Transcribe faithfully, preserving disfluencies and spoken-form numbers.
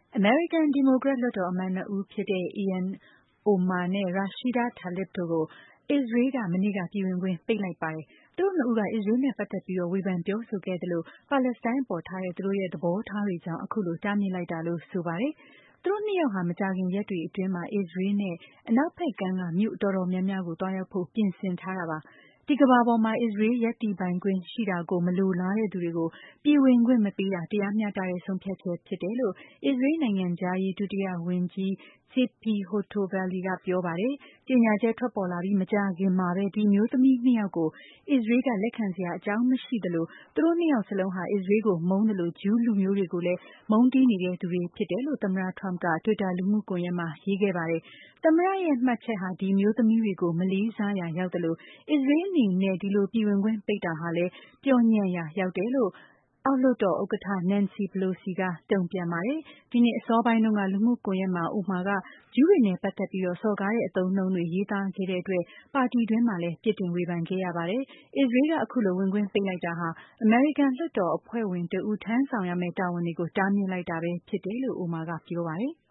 အမေရိကန်ဒီမိုကရက်လွှတ်တော်အမတ်နှစ်ဦးဖြစ်တဲ့ Ilhan Omar နဲ့ Rashida Tlaib တို့ကို အစ္စရေးက မနေ့က ပြည်ဝင်ခွင့်ပိတ်လိုက်ပါတယ်။ သူတို့နှစ်ဦးက အစ္စရေးနဲ့ပတ်သက်ပြီး ဝေဖန်ပြောဆိုခဲ့သလို ပါလက်စတိုင်းအပေါ်ထားတဲ့ သူတို့ရဲ့သဘောထားတွေကြောင့် အခုလိုတားမြစ်လိုက်တာလို့ဆိုပါတယ်။ သူတို့နှစ်ယောက်ဟာ မကြာခင်ရက်တွေအတွင်းမှာ အစ္စရေးနဲ့ အနောက်ဘက်ကမ်းက မြို့တော်တော်များများကို သွားရောက်ဖို့ ပြင်ဆင်ထားတာပါ။ ဒီကမ္ဘာပေါ်မှာ အစ္စရေးရပ်တည်ပိုင်ခွင့်ရှိတာကို မလိုလားတဲ့သူတွေကို ပြည်ဝင်ခွင့်မပေးတာ တရားမျှတတဲ့ဆုံးဖြတ်ချက်ဖြစ်တယ်လို့ အစ္စရေးနိုင်ငံခြားရေးဒုတိယဝန်ကြီး Tzipi Hotovely ကပြောပါတယ်။ ကြေညာချက်ထွက်ပေါ်လာပြီးမကြာခင်မှာပဲ ဒီအမျိုးသမီးနှစ်ယောက်ကို အစ္စရေးက လက်ခံစရာအကြောင်းမရှိသလို သူတို့နှစ်ယောက်စလုံးဟာ အစ္စရေးကိုမုန်းသလို ဂျူးလူမျိုးတွေကိုလည်း မုန်းတီးနေတဲ့သူတွေဖြစ်တယ်လို့ သမ္မတ Trump က Twitter လူမှုကွန်ရက်မှာရေးခဲ့ပါတယ်။ သမ္မတရဲ့မှတ်ချက်ဟာ ဒီအမျိုးသမီးတွေကို မလေးစားရာရောက်သလို အစ္စရေးအနေနဲ့ ဒီလိုပြည်ဝင်ခွင့်ပိတ်တာဟာလည်း ပျော့ညံ့ရာရောက်တယ်လို့ အောက်လွှတ်တော်ဥက္ကဋ္ဌ Nancy Pelosi ကတုန့်ပြန်ပါတယ်။ ဒီနှစ်အစောပိုင်းတုန်းက လူမှုကွန်ရက်မှာ Omar က ဂျူးတွေနဲ့ပတ်သက်ပြီး စော်ကားတဲ့အသုံးအနှုန်းတွေရေးသားခဲ့တဲ့အတွက် ပါတီတွင်းမှာလည်း ပြစ်တင်ဝေဖန်ခဲ့ရပါတယ်။ အစ္စရေးက အခုလိုဝင်ခွင့်ပိတ်လိုက်တာဟာ အမေရိကန်လွှတ်တော်အဖွဲ့ဝင်တဦးထမ်းဆောင်ရမယ့်တာဝန်တွေကို တားမြစ်လိုက်တာပဲဖြစ်တယ်လို့ Omar ကပြောပါတယ်။